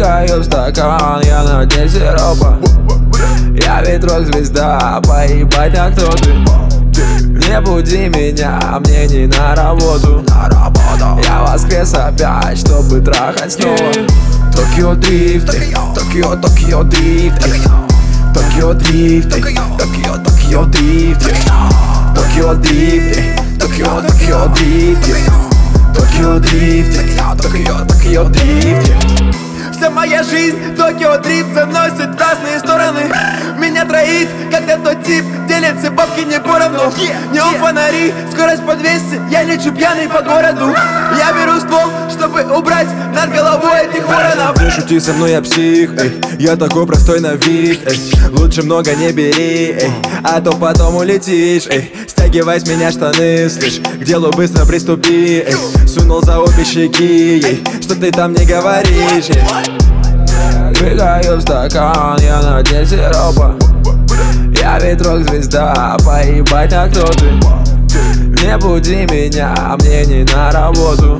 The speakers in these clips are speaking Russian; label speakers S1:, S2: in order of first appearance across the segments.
S1: Прыгаю в стакан, я на дне сиропа. Я ведь рок-звезда, поебать, а кто ты? Не буди меня, мне не на работу. Я воскрес опять, чтобы трахать снова. Токио дрифт, Токио, Токио дрифт, Токио дрифт, Токио, Токио дрифт, Токио дрифт, Токио, Токио дрифт, Токио дрифт, Токио, Токио дрифт.
S2: Вся моя жизнь, Токио дрифт заносит в разные стороны. Меня троит, когда тот тип делит все бабки не поровну. Неон фонари, скорость по 200, я лечу пьяный по городу. Я беру ствол, чтобы убрать над головой этих воронов.
S1: Не шути со мной, я псих, эй. Я такой простой на вид, эй. Лучше много не бери, эй. А то потом улетишь, эй. Стягивай с меня штаны, слышь. К делу быстро приступи, эй. Сунул за обе щеки, эй. Что ты там не говоришь, эй. Прыгаю в стакан, я на дне сиропа. Я ведь рок-звезда, поебать, а кто ты? Не буди меня, мне не на работу.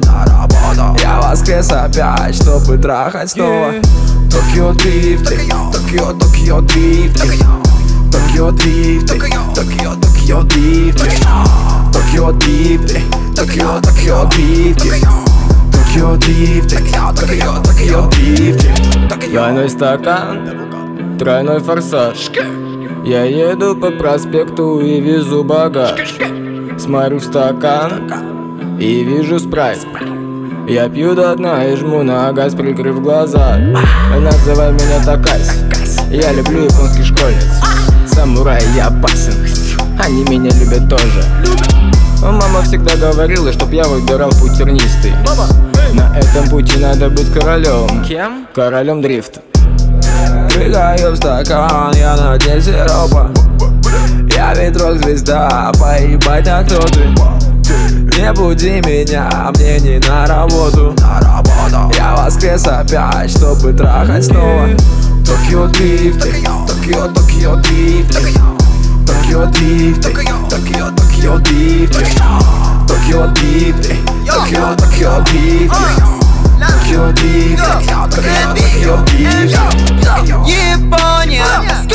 S1: Я воскрес опять, чтобы трахать снова. Токио дрифт, Токио, Токио дрифт, Токио дрифт, Токио, Токио дрифт, Токио дрифт, Токио, Токио дрифт, Токио дрифт, Токио, Токио дрифт.
S3: Двойной стакан, тройной форсаж. Я еду по проспекту и везу багаж. Смотрю в стакан и вижу спрайт. Я пью до дна и жму на газ, прикрыв глаза. Называй меня Такаси, я люблю японский школьниц. Самурай, я опасен, они меня любят тоже. Мама всегда говорила, чтоб я выбирал путь тернистый. На этом пути надо быть королем. Кем? Королем дрифта.
S1: Прыгаю в стакан, я на дне сиропа. Я ведь рок-звезда, поебать, а кто ты? Не буди меня, мне не на работу. Я воскрес опять, чтобы трахать снова. Токио дрифт, Токио, Токио дрифт, Токио дрифт, Токио, Токио дрифт, Токио дрифт, Токио, Токио дрифт, Токио дрифт, Токио, Токио дрифт.
S2: Япония,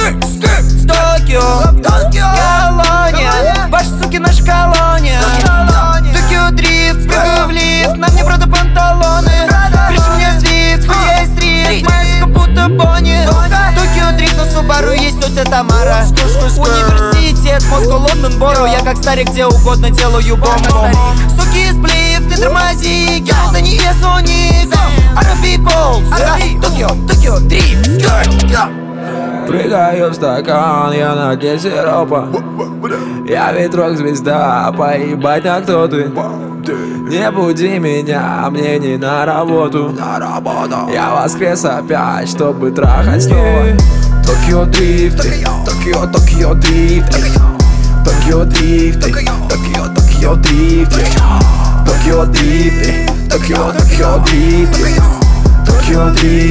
S2: Токио, колония, ваши суки наша колония. Токио дрифт, прыгаю в лифт, на мне правда панталоны. Пиши мне звезд, хоть я и стрит, моя сука будто Бонни. Токио дрифт, на Субару есть тетя Тамара. Университет, Москва, Лондон, Боро. Я как старик где угодно делаю бомбу. Суки сплив, ты тормози, я за нее соник. People, Токио, Токио дрифт.
S1: Прыгаю в стакан, я на дне сиропа. Я ведь рок-звезда, поебать, а кто ты? Не буди меня, мне не на работу. Я воскрес опять, чтобы трахать снова. Токио дрифт, Токио, Токио дрифт, Токио дрифт, Токио, Токио дрифт, Токио дрифт, Токио, Токио дрифт, Токио дрифт.